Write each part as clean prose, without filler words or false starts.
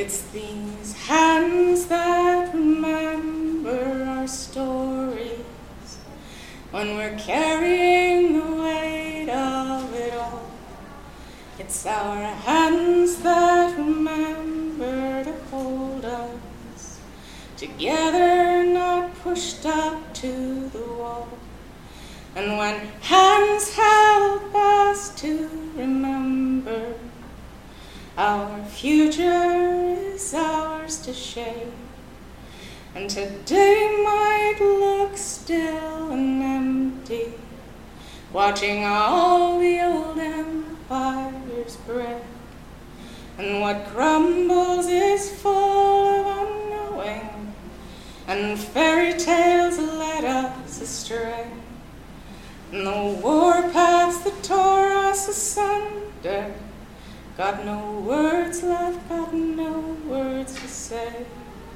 It's these hands that remember our stories when we're carrying the weight of it all. It's our hands that remember to hold us together, not pushed up to the wall. And when hands help us to remember, our future is ours to shape. And today might look still and empty, watching all the old empires break. And what crumbles is full of unknowing, and fairy tales led us astray. And the war paths that tore us asunder, got no words left, got no words to say.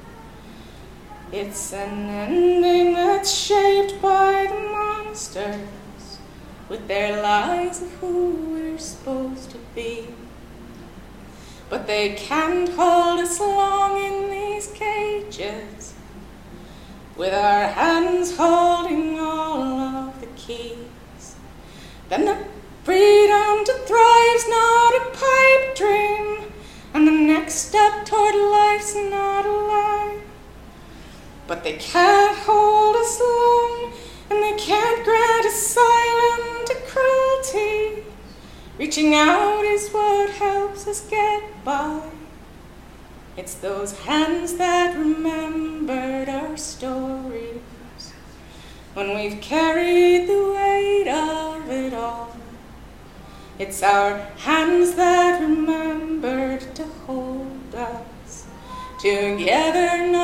It's an ending that's shaped by the monsters, with their lies of who we're supposed to be. But they can't hold us long in these cages, with our hands holding all of the keys. Then the freedom to thrive's not a pipe dream, and the next step toward life's not a lie. But they can't hold us long, and they can't grant asylum to cruelty. Reaching out is what helps us get by. It's those hands that remembered our stories when we've carried the weight of it all. It's our hands that remembered to hold us together,